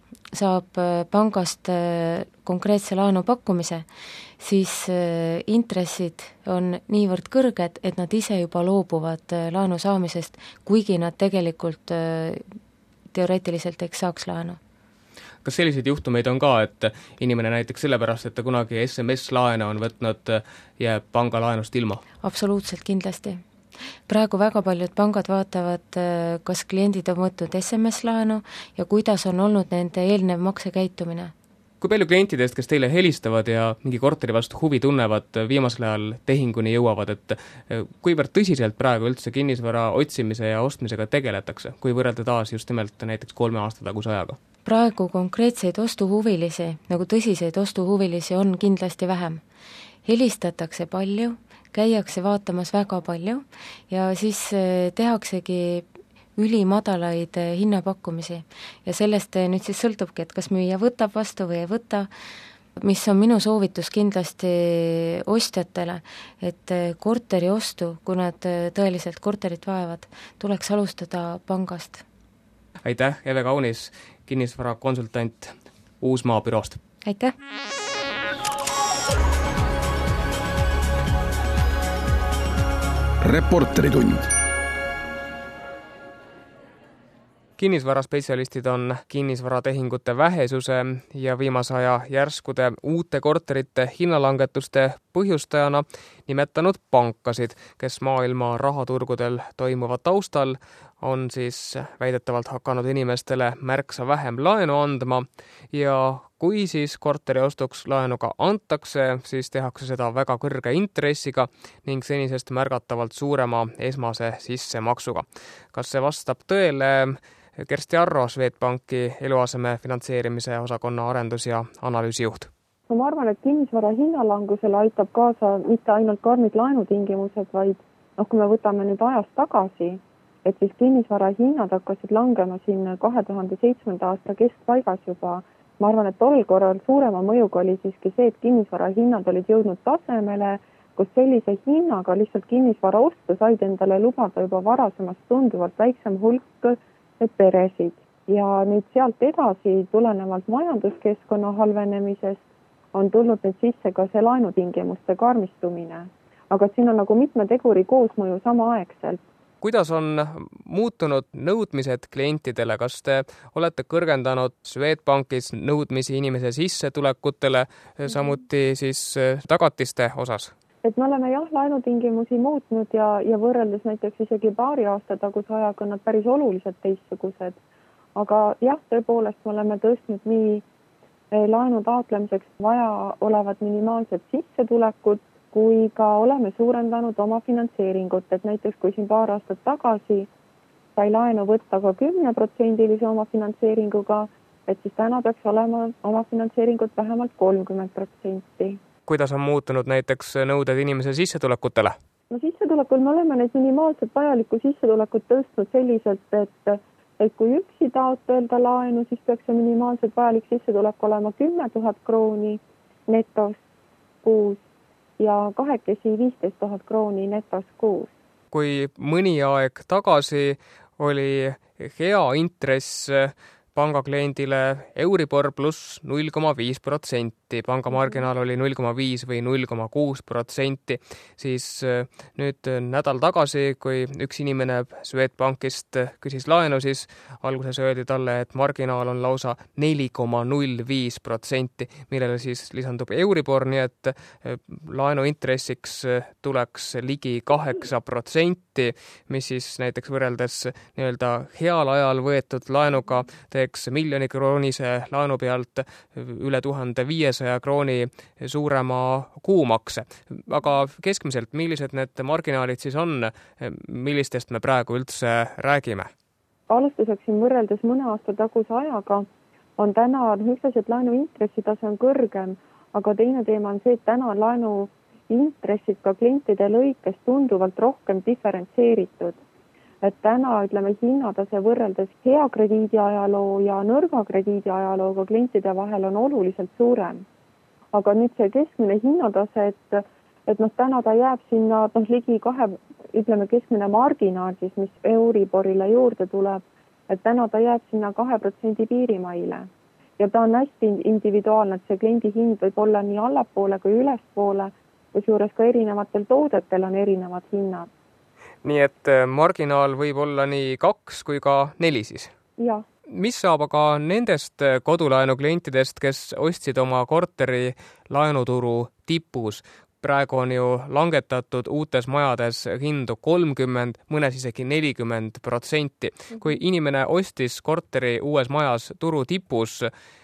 saab pangast konkreetse laenu pakkumise, siis intressid on niivõrd kõrged, et nad ise juba loobuvad laenu saamisest, kuigi nad tegelikult teoreetiliselt eks saaks laenu. Kas selliseid juhtumeid on ka, et inimene näiteks sellepärast, et ta kunagi S M S-laene on võtnud, jääb pangalaenust ilma? Absoluutselt kindlasti. Praegu väga paljud pangad vaatavad, kas kliendid on võtnud S M S-laenu ja kuidas on olnud nende eelnev maksekäitumine. Kui palju klientidest, kes teile helistavad ja mingi korteri vastu huvi tunnevad, viimasel ajal tehinguni jõuavad, et kuivõrd tõsiselt praegu üldse kinnisvara otsimise ja ostmisega tegeletakse, kui võrrelda taas just nimelt näiteks kolme aasta taguse ajaga? Praegu konkreetseid ostuhuvilisi, nagu tõsiseid ostuhuvilisi on kindlasti vähem. Helistatakse palju, käiakse vaatamas väga palju ja siis tehaksegi ülimadalaid hinnapakkumisi ja sellest nüüd siis sõltubki, et kas müüja võtab vastu või ei võta, mis on minu soovitus kindlasti ostjatele, et korteri ostu, kui nad tõeliselt korterit vajavad, tuleks alustada pangast. Aitäh, Eve Kaunis, kinnisvarakonsultant Uusmaa büroost. Aitäh! Reporteritund. kinnisvaraspetsialistid on kinnisvaratehingute vähesuse ja viimase aja järskude uute korterite hinnalangetuste põhjustajana nimetanud pankasid, kes maailma rahaturgudel toimuva taustal on siis väidetavalt hakanud inimestele märksa vähem laenu andma ja kui siis korteri ostuks laenu ka antakse, siis tehakse seda väga kõrge intressiga ning senisest märgatavalt suurema esmase sissemaksuga. Kas see vastab tõele? Kersti Arro, Swedbanki eluaseme finantseerimise osakonna arendus- ja analüüsijuht. No ma arvan, et kinnisvara hinnalangusele aitab kaasa mitte ainult karmid laenutingimused, vaid noh, kui me võtame nüüd ajast tagasi, et siis kinnisvara hinnad hakkasid langema siin kahe tuhande seitsmenda aasta keskpaigas juba. Ma arvan, et tol korral suurema mõjuga oli siiski see, et kinnisvara hinnad olid jõudnud tasemele, kus sellise hinnaga lihtsalt kinnisvara ostu said endale lubada juba varasemast tunduvalt väiksem hulk peresid. Ja nüüd sealt edasi tulenevalt majanduskeskkonna halvenemisest on tulnud nüüd sisse ka see laenutingimuste karmistumine. Aga siin on nagu mitme teguri koosmõju samaaegselt. Kuidas on muutunud nõudmised klientidele? Kas te olete kõrgendanud Swedbankis nõudmisi inimese sissetulekutele, samuti siis tagatiste osas? Et me oleme jah laenutingimusi muutnud ja, ja võrreldes näiteks isegi paari aasta taguse ajaga on nad päris oluliselt teistsugused. Aga jah, tõepoolest me oleme tõstnud nii laenu taotlemiseks vaja olevat minimaalset sissetulekut, kui ka oleme suurendanud oma finantseeringut, et näiteks kui siin paar aastat tagasi sai laenu võtta ka kümne protsendilise oma finantseeringuga, et siis täna peaks olema oma finantseeringut vähemalt kolmkümmend protsenti. Kuidas on muutunud näiteks nõuded inimese sissetulekutele? No sissetulekul me oleme neid minimaalselt vajalikku sissetulekut tõstnud selliselt, et, et kui üksi taotleda laenu, siis peaks see minimaalselt vajalik sissetulek olema kümme tuhat krooni netos kuus ja kahekesi viisteist tuhat krooni netos kuus. Kui mõni aeg tagasi oli hea intress pangakliendile Euribor pluss null koma viis protsenti, pangamarginaal oli null koma viis või null koma kuus protsenti, siis nüüd nädal tagasi, kui üks inimene Swedbankist küsis laenu, siis alguses öeldi talle, et marginaal on lausa neli koma null viis protsenti, millele siis lisandub Euribor, nii et laenu intressiks tuleks ligi kaheksa protsenti, mis siis näiteks võrreldes nii-öelda heal ajal võetud laenuga teeks miljoni kroonise laenu pealt üle tuhande viiesaja krooni suurema kuumakse. Aga keskmiselt, millised need marginaalid siis on, millistest me praegu üldse räägime? Alustuseks siin võrreldes mõne aasta taguse ajaga on täna üksteselt laenu intressitase on kõrgem, aga teine teema on see, et täna on laenu intressid ka klientide lõikes tunduvalt rohkem diferentseeritud. Et täna, ütleme, hinnatase võrreldes hea krediidiajaloo ja nõrga krediidiajalooga klientide vahel on oluliselt suurem. Aga nüüd see keskmine hinnatase, et, et noh, täna ta jääb sinna noh, ligi kahe, ütleme, keskmine marginaal, siis, mis Euriborile juurde tuleb, et täna ta jääb sinna kahe protsendi piirimaile. Ja ta on hästi individuaalne, et see kliendi hind võib olla nii allapoole kui ülespoole, kusjuures ka erinevatel toodetel on erinevad hinnad. Nii et marginaal võib olla nii kaks kui ka neli siis? Jah. Mis saab aga nendest kodulaenu klientidest, kes ostsid oma korteri laenuturu tipus? Praegu on ju langetatud uutes majades hindu kolmkümmend, mõnes isegi nelikümmend protsenti. Kui inimene ostis korteri uues majas turu tipus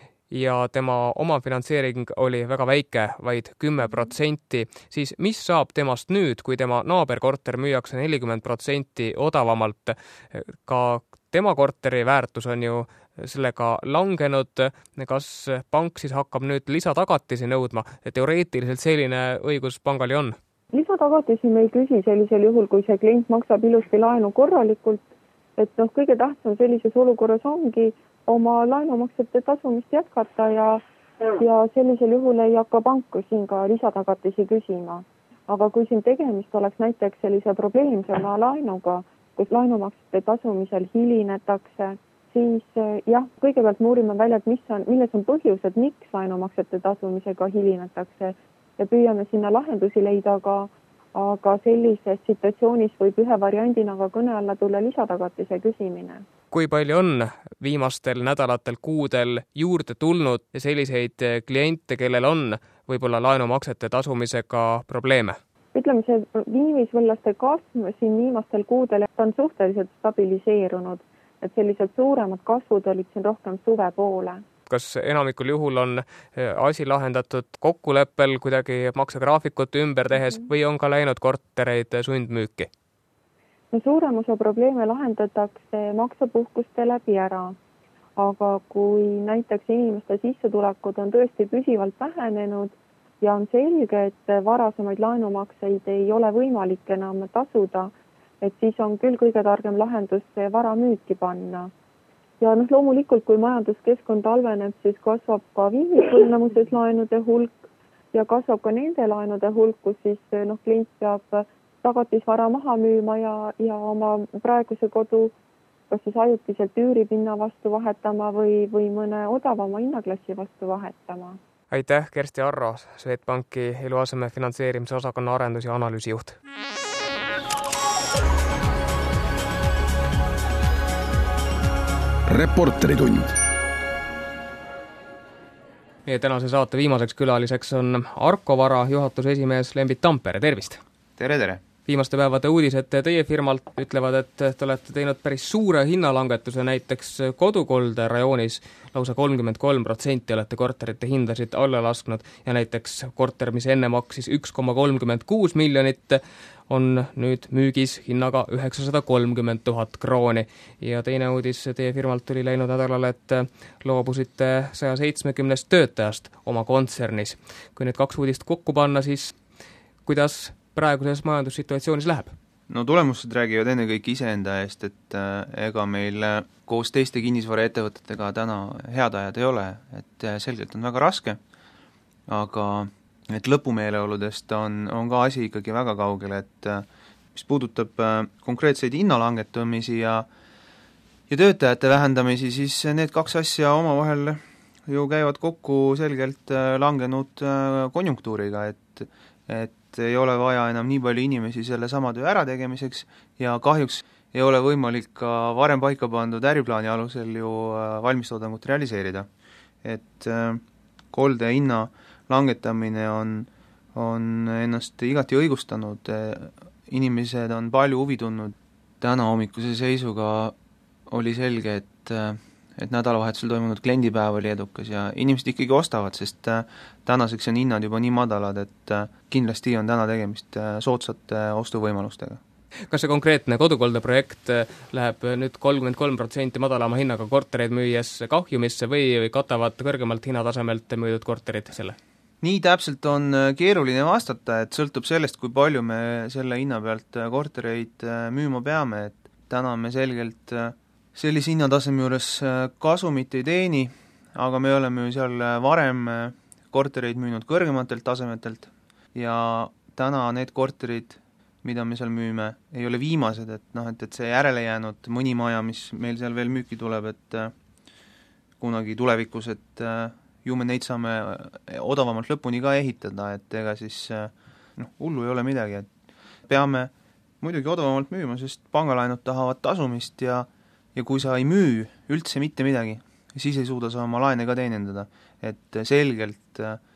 ja tema omafinantseering oli väga väike, vaid kümme protsenti, siis mis saab temast nüüd, kui tema naaberkorter müüakse nelikümmend protsenti odavamalt? Ka tema korteri väärtus on ju sellega langenud. Kas pank siis hakkab nüüd lisatagatisi nõudma? Teoreetiliselt selline õigus pangal ju on. Lisatagatisi me ei küsi sellisel juhul, kui see klient maksab ilusti laenu korralikult. Et noh, kõige tähtsam sellises olukorras ongi oma laenumaksete tasumist jätkata ja, ja sellisel juhul ei hakka panku siin ka lisatagatisi küsima. Aga kui siin tegemist oleks näiteks sellise probleemsema laenuga, kus laenumaksete tasumisel hilinetakse, siis jah, kõigepealt me uurime välja, et mis on, milles on põhjused, miks laenumaksete tasumisega hilinetakse ja püüame sinna lahendusi leida, aga, aga sellises situatsioonis võib ühe variandina ka kõne alla tulla lisatagatise küsimine. kui palju on viimastel nädalatel, kuudel juurde tulnud selliseid kliente, kellel on võib-olla laenumaksete tasumisega probleeme? Ütleme, see viimisvõllaste kasv siin viimastel kuudel on suhteliselt stabiliseerunud, et sellised suuremad kasvud olid siin rohkem suve poole. Kas enamikul juhul on asi lahendatud kokkuleppel kuidagi maksegraafikut ümber tehes või on ka läinud kortereid sundmüüki? No suurem osa probleeme lahendatakse maksepuhkuste läbi ära, aga kui näiteks inimeste sissetulekud on tõesti püsivalt vähenenud ja on selge, et varasemaid laenumakseid ei ole võimalik enam tasuda, et siis on küll kõige targem lahendus see vara müüki panna. Ja noh, loomulikult, kui majanduskeskkond halveneb, siis kasvab ka viimisvõlnemuses laenude hulk ja kasvab ka nende laenude hulk, kus siis noh, klient peab tagatisvara maha müüma ja, ja oma praeguse kodu kas siis ajutiselt üüripinna vastu vahetama või, või mõne odavama hinnaklassi vastu vahetama. Aitäh, Kersti Arro, Swedbanki eluaseme finantseerimise osakonna arendus- ja analüüsijuht. Reporteritund. Meie tänase saate viimaseks külaliseks on Arko Vara juhatuse esimees Lembit Tampere, tervist! Tere, tere! Viimaste päevade uudised teie firmalt ütlevad, et te olete teinud päris suure hinnalangetuse näiteks Kodukolde rajoonis, lausa kolmkümmend kolm protsenti olete korterite hindasid alla lasknud ja näiteks korter, mis enne maksis üks koma kolmkümmend kuus miljonit, on nüüd müügis hinnaga üheksasada kolmkümmend tuhat krooni. Ja teine uudis teie firmalt tuli läinud nädalal, et loobusite saja seitsmekümnest töötajast oma kontsernis. Kui need kaks uudist kokku panna, siis kuidas praeguses majandussituatsioonis läheb? No tulemused räägivad enne kõik iseenda eest, et ega meil koos teiste kinnisvaraettevõtetega täna head ajad ei ole, et selgelt on väga raske, aga et lõpumeeleoludest on, on ka asi ikkagi väga kaugel, et mis puudutab konkreetseid hinnalangetumisi ja, ja töötajate vähendamisi, siis need kaks asja omavahel ju käivad kokku selgelt langenud konjunktuuriga, et, et ei ole vaja enam nii palju inimesi selle sama töö ära tegemiseks ja kahjuks ei ole võimalik ka varem paika pandud äriplaani alusel ju valmistoodangut realiseerida. Et kolde hinna langetamine on, on ennast igati õigustanud, inimesed on palju huvi tundnud. Täna hommikuse seisuga oli selge, et et nädalavahetusel toimunud kliendipäev oli edukas ja inimesed ikkagi ostavad, sest tänaseks on hinnad juba nii madalad, et kindlasti on täna tegemist soodsate ostuvõimalustega. Kas see konkreetne Kodukolde projekt läheb nüüd kolmkümmend kolm protsenti madalama hinnaga kortereid müües kahjumisse või, või katavad kõrgemalt hinnatasemelt müüdud korterid selle? Nii täpselt on keeruline vastata, et sõltub sellest, kui palju me selle hinna pealt kortereid müüma peame, et täna me selgelt sellise hinnataseme juures kasumit ei teeni, aga me oleme ju seal varem kortereid müünud kõrgematelt tasemetelt ja täna need korterid, mida me seal müüme, ei ole viimased, et noh, et, et see järele jäänud mõni maja, mis meil seal veel müüki tuleb, et kunagi tulevikus, et ju me neid saame odavamalt lõpuni ka ehitada, et ega siis noh, hullu ei ole midagi, et peame muidugi odavamalt müüma, sest pangalaenud tahavad tasumist ja ja kui sa ei müü üldse mitte midagi, siis ei suuda sa oma laene ka teenindada. Et selgelt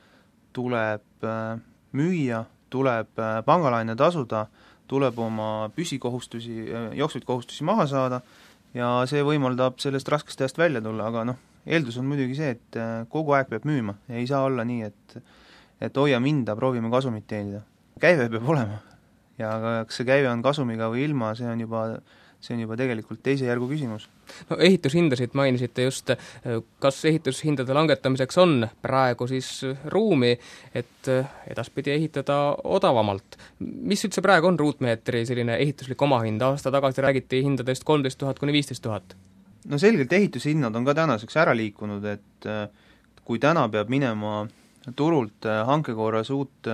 tuleb müüa, tuleb pangalaene tasuda, tuleb oma püsikohustusi, jooksvaid kohustusi maha saada ja see võimaldab sellest raskest ajast välja tulla, aga noh, eeldus on muidugi see, et kogu aeg peab müüma ja ei saa olla nii, et, et hoiame hinda, proovime kasumit teenida. Käive peab olema ja kas see käive on kasumiga või ilma, see on juba see on juba tegelikult teise järgu küsimus. No ehitushindasid mainisite just, kas ehitushindade langetamiseks on praegu siis ruumi, et edaspidi ehitada odavamalt? Mis üldse praegu on ruutmeetri selline ehituslik omahind? Aasta tagasi räägiti hindadest kolmteist tuhat kuni viisteist tuhat. No selgelt ehitushinnad on ka tänaseks ära liikunud, et kui täna peab minema turult hankekorras uut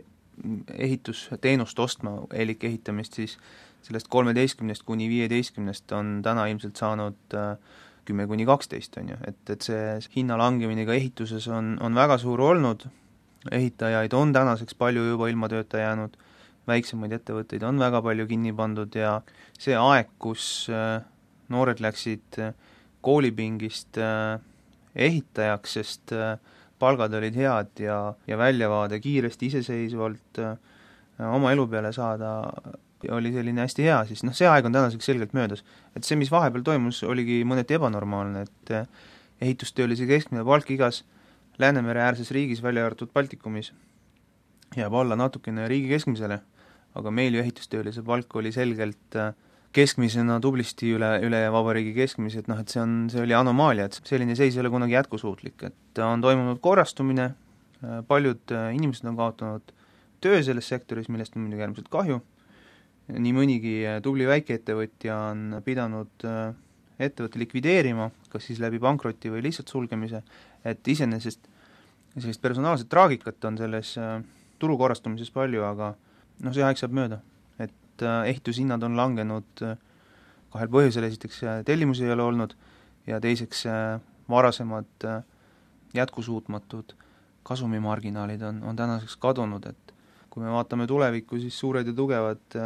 ehitusteenust ostma, elik ehitamist, siis sellest kolmeteistkümnest kuni viieteistkümnest on täna ilmselt saanud kümme kuni kaksteist, on ju, et, et see hinna langemine ka ehituses on, on väga suur olnud, ehitajaid on tänaseks palju juba ilma tööta jäänud, väiksemaid ettevõtteid on väga palju kinni pandud ja see aeg, kus noored läksid koolipingist ehitajaks, sest palgad olid head ja, ja väljavaade kiiresti iseseisvalt oma elu peale saada oli selline hästi hea, siis noh, see aeg on tänaseks selgelt möödas. Et see, mis vahepeal toimus, oligi mõneti ebanormaalne, et ehitustöölise keskmine palk igas Läänemere äärses riigis, välja arvatud Baltikumis, jääb alla natukene riigi keskmisele, aga meil ju ehitustöölise palk oli selgelt keskmisena tublisti üle, üle vabariigi keskmise, et noh, et see on, see oli anomaalia, et selline seis ei ole kunagi jätkusuutlik, et on toimunud korrastumine, paljud inimesed on kaotanud töö selles sektoris, millest on muidugi äärmiselt kahju, nii mõnigi tubli väikeettevõtja on pidanud ettevõtte likvideerima, kas siis läbi pankroti või lihtsalt sulgemise, et iseenesest sellist personaalset traagikat on selles turu korrastumises palju, aga noh, see aeg saab mööda. Et ehitushinnad on langenud kahel põhjusel, esiteks tellimusi ei ole olnud ja teiseks varasemad jätkusuutmatud kasumimarginaalid on, on tänaseks kadunud, et kui me vaatame tulevikku, siis suured ja tugevad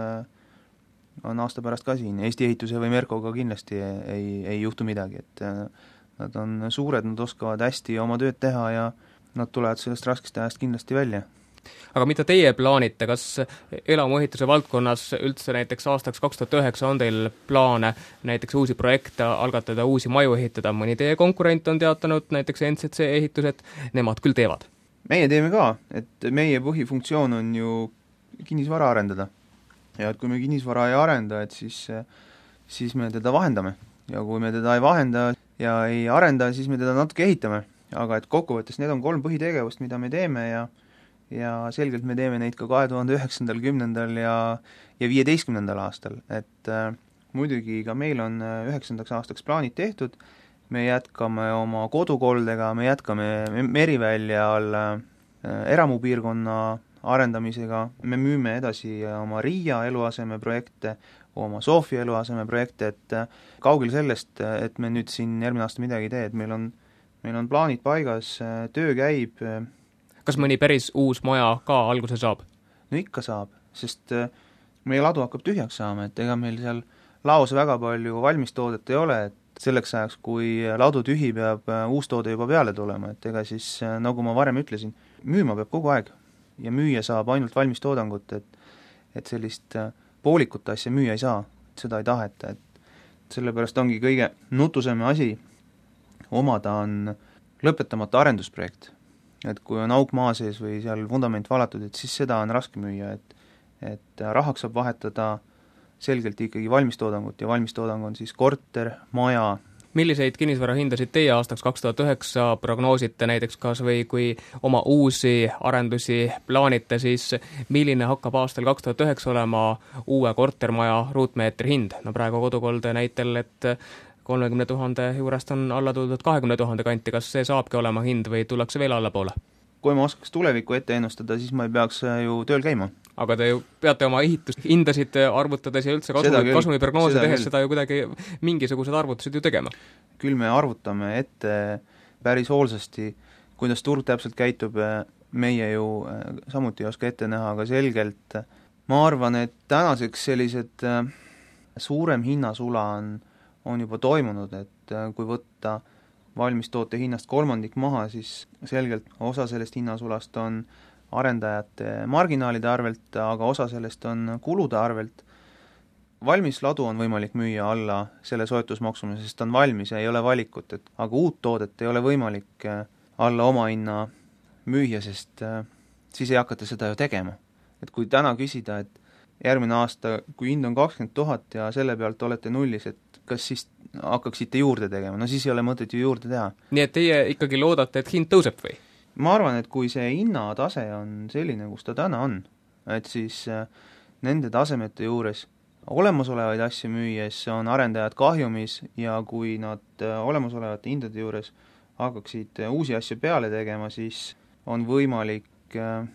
on aasta pärast ka siin, Eesti Ehituse või Merkoga kindlasti ei, ei juhtu midagi, et nad on suured, nad oskavad hästi oma tööd teha ja nad tulevad sellest raskest ajast kindlasti välja. Aga mida teie plaanite, kas elamuehituse valdkonnas üldse näiteks aastaks kaks tuhat üheksa on teil plaane näiteks uusi projekte algatada, uusi maju ehitada, mõni teie konkurent on teatanud, näiteks N Z C ehitused, nemad küll teevad? Meie teeme ka, et meie põhifunktsioon on ju kinnisvara arendada. Ja et kui me kinnisvara ei arenda, et siis, siis me teda vahendame. Ja kui me teda ei vahenda ja ei arenda, siis me teda natuke ehitame. Aga et kokkuvõttes need on kolm põhitegevust, mida me teeme ja ja selgelt me teeme neid ka kahe tuhande üheksandal, kümnendal ja, ja viieteistkümnendal aastal. Et äh, muidugi ka meil on üheksandaks aastaks plaanid tehtud, me jätkame oma kodukoldega, me jätkame Merivälja all äh, eramupiirkonna arendamisega, me müüme edasi oma Riia eluaseme projekte, oma Sofia eluaseme projekte, et kaugel sellest, et me nüüd siin järgmine aasta midagi ei tee, et meil on, meil on plaanid paigas, töö käib. Kas mõni päris uus maja ka alguse saab? No ikka saab, sest meie ladu hakkab tühjaks saama, et ega meil seal laos väga palju valmistoodet ei ole, et selleks ajaks, kui ladu tühi, peab uus toode juba peale tulema, et ega siis, nagu ma varem ütlesin, müüma peab kogu aeg. Ja müüa saab ainult valmistoodangut, et, et sellist poolikut asja müüa ei saa, seda ei taheta, et sellepärast ongi kõige nutusem asi omada on lõpetamata arendusprojekt. Et kui on auk maa sees või seal vundament valatud, et siis seda on raske müüa, et, et rahaks saab vahetada selgelt ikkagi valmistoodangut ja valmistoodang on siis korter, maja. Milliseid kinnisvarahindasid teie aastaks kaks tuhat üheksa prognoosite näiteks kas või kui oma uusi arendusi plaanite, siis milline hakkab aastal kaks tuhat üheksa olema uue kortermaja ruutmeetri hind? No praegu kodukolde näitel, et kolmekümne tuhande juurest on alla tuldud kahekümne tuhande kanti, kas see saabki olema hind või tullakse veel allapoole? Kui ma oskaks tulevikku ette ennustada, siis ma ei peaks ju tööl käima. Aga te ju peate oma ehitushindasid arvutades ja üldse kasumi, kasumiprognoose tehes seda ju kuidagi mingisugused arvutused ju tegema. Küll me arvutame ette päris hoolsasti, kuidas turg täpselt käitub, meie ju samuti ei oska ette näha, aga selgelt ma arvan, et tänaseks sellised suurem hinnasula on, on juba toimunud, et kui võtta valmistoote hinnast kolmandik maha, siis selgelt osa sellest hinnasulast on arendajate marginaalide arvelt, aga osa sellest on kulude arvelt. Valmis ladu on võimalik müüa alla selle soetusmaksumuse, sest on valmis ja ei ole valikut, et aga uut toodet ei ole võimalik alla oma hinna müüa, sest siis ei hakata seda ju tegema. Et kui täna küsida, et järgmine aasta, kui hind on kakskümmend tuhat ja selle pealt olete nullis, et kas siis hakkaksite juurde tegema, no siis ei ole mõtet ju juurde teha. Nii et teie ikkagi loodate, et hind tõuseb või? Ma arvan, et kui see hinnatase on selline, kus ta täna on, et siis nende tasemete juures olemasolevaid asju müües on arendajad kahjumis ja kui nad olemasolevate hindade juures hakkaksid uusi asju peale tegema, siis on võimalik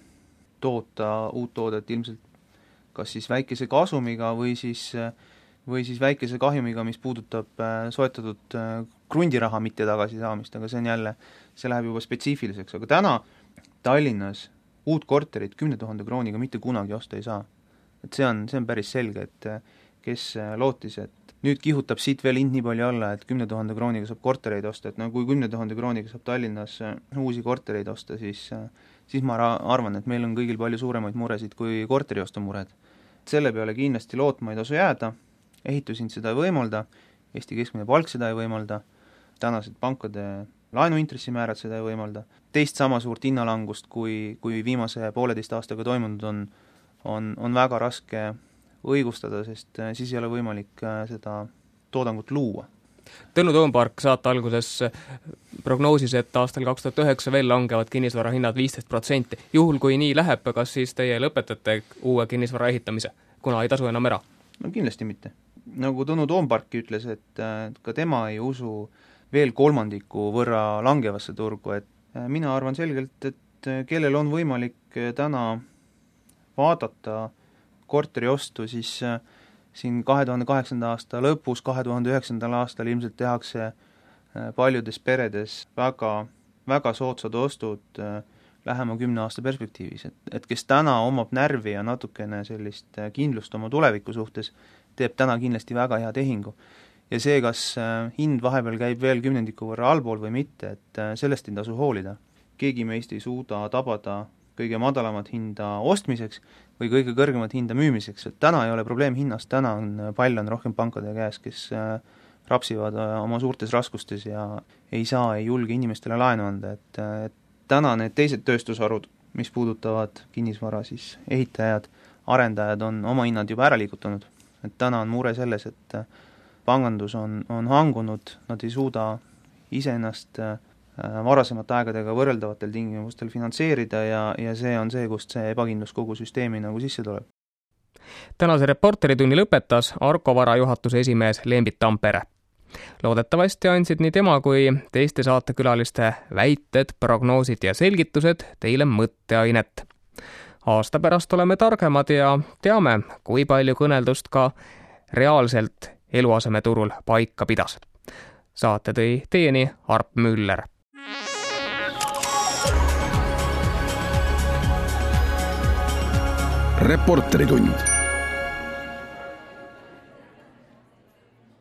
toota uut toodet ilmselt kas siis väikese kasumiga või siis või siis väikese kahjumiga, mis puudutab soetatud krundiraha mitte tagasi saamist, aga see on jälle, see läheb juba spetsiifiliseks, aga täna Tallinnas uut korterit kümne tuhande krooniga mitte kunagi osta ei saa. Et see on, see on päris selge, et kes lootis, et nüüd kihutab siit veel hind nii palju alla, et kümne tuhande krooniga saab kortereid osta, et no kui kümne tuhande krooniga saab Tallinnas uusi kortereid osta, siis, siis ma arvan, et meil on kõigil palju suuremaid muresid kui korteriostumured. Selle peale kindlasti lootma ei tasu jääda, ehitusind seda ei võimalda, Eesti keskmine palk seda ei võimalda, tänased pankade laenuintressimäärad seda ei võimalda, teist sama suurt hinnalangust, kui, kui viimase pooleteist aastaga toimunud on, on, on väga raske õigustada, sest siis ei ole võimalik seda toodangut luua. Tõnu Toompark saate alguses prognoosis, et aastal kaks tuhat üheksa veel langevad kinnisvara hinnad viisteist protsenti. Juhul kui nii läheb, kas siis teie lõpetate uue kinnisvara ehitamise, kuna ei tasu enam ära? No kindlasti mitte. Nagu Tõnu Toompark ütles, et ka tema ei usu veel kolmandiku võrra langevasse turgu, et mina arvan selgelt, et kellel on võimalik täna vaadata korteri ostu, siis siin kahe tuhande kaheksanda aasta lõpus, kahe tuhande üheksandal aastal ilmselt tehakse paljudes peredes väga, väga soodsad ostud lähema kümne aasta perspektiivis, et, et kes täna omab närvi ja natukene sellist kindlust oma tuleviku suhtes, teeb täna kindlasti väga hea tehingu. Ja see, kas hind vahepeal käib veel kümnendiku võrra allpool või mitte, et sellest ei tasu hoolida. Keegi meist ei suuda tabada kõige madalamat hinda ostmiseks või kõige kõrgemat hinda müümiseks, et täna ei ole probleem hinnast, täna on pall on rohkem pankade käes, kes rapsivad oma suurtes raskustes ja ei saa, ei julge inimestele laenu anda, et, et täna need teised tööstusharud, mis puudutavad kinnisvara, siis ehitajad, arendajad on oma hinnad juba ära liigutanud, et täna on mure selles, et pangandus on, on hangunud, nad ei suuda iseennast varasemate aegadega võrreldavatel tingimustel finantseerida ja, ja see on see, kust see ebakindlus kogu süsteemi nagu sisse tuleb. Tänase Reporteritunni lõpetas Arko Vara juhatuse esimees Lembit Tampere. Loodetavasti andsid nii tema kui teiste saatekülaliste väited, prognoosid ja selgitused teile mõtteainet. Aasta pärast oleme targemad ja teame, kui palju kõneldust ka reaalselt eluasemeturul paika pidas. Saate tõi teieni Arp Müller. Reporteritund.